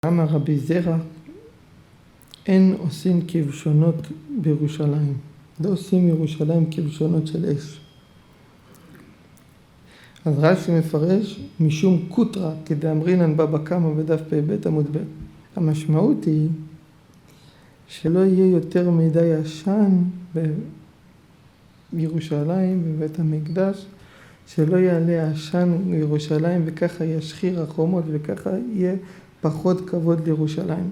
אמר רבי זרע, אין עושים כבשונות בירושלים. לא עושים ירושלים כבשונות של אש. אז רש"י מפרש, משום קוטרה, כדאמרינן בבא קמא בדף פ"ב עמוד ב'. המשמעות היא שלא יהיה יותר מדי עשן בירושלים, בבית המקדש, שלא יעלה עשן בירושלים וככה ישחיר החומות וככה יהיה פחות כבוד לירושלים.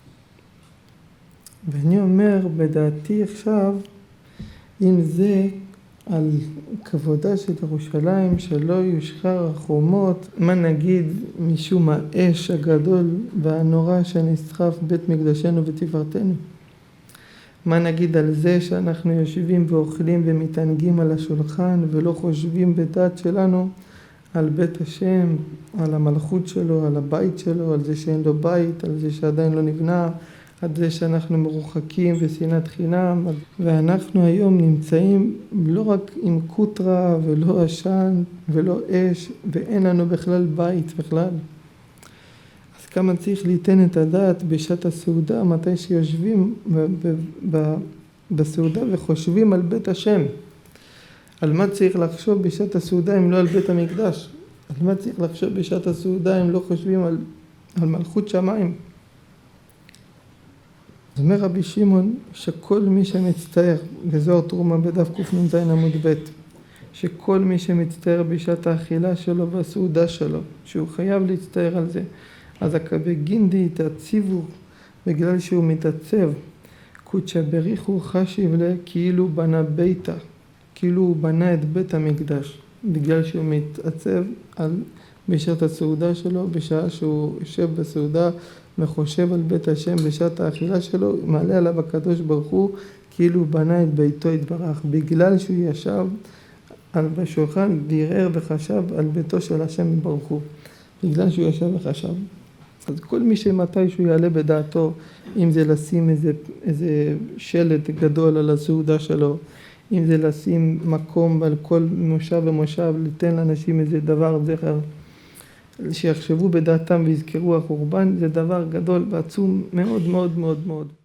ואני אומר בדעתי עכשיו, אם זה על כבודה של ירושלים, שלא יושחר החומות, מה נגיד משום האש הגדול והנורא שנשרף בית מקדשנו ותפארתנו? מה נגיד על זה שאנחנו יושבים ואוכלים ומתענגים על השולחן ולא חושבים בדעת שלנו על בית השם, על המלכות שלו, על הבית שלו, על זה שאין לו בית, על זה שעדיין לא נבנה, על זה שאנחנו מרוחקים ושנאת חינם. ואנחנו היום נמצאים לא רק עם קוטרה ולא עשן ולא אש, ואין לנו בכלל בית בכלל. אז כמה צריך ליתן את הדעת בשעת הסעודה, מתי שיושבים בסעודה וחושבים על בית השם. על מה צריך לחשוב בשעת הסעודה אם לא על בית המקדש? על מה צריך לחשוב בשעת הסעודה אם לא חושבים על מלכות שמיים? אז אומר רבי שמעון שכל מי שמצטער, בזוהר תרומה בדף קנ"ז עמוד ב', שכל מי שמצטער בשעת האכילה שלו והסעודה שלו, שהוא חייב להצטער על זה, אז הקבי גינדי תעציבו בגלל שהוא מתעצב, קודשא בריחו חשיב לה כאילו בנה ביתה, כאילו הוא בנה את בית המקדש, בגלל שהוא מתעצב בשעת הסעודה שלו, בשעה שהוא יושב בסעודה וחושב על בית השם בשעת האכילה שלו, מעלה עליו הקדוש ברוך הוא כאילו הוא בנה את ביתו יתברך, בגלל שהוא ישב בשולחן וערער וחשב על ביתו של השם יתברך הוא, בגלל שהוא ישב וחשב. אז כל מי שמתי שהוא יעלה בדעתו, אם זה לשים איזה שלט גדול על הסעודה שלו, אם זה לשים מקום על כל מושב ומושב, ליתן לאנשים איזה דבר זכר, שיחשבו בדעתם ויזכרו החורבן, זה דבר גדול ועצום מאוד מאוד מאוד מאוד.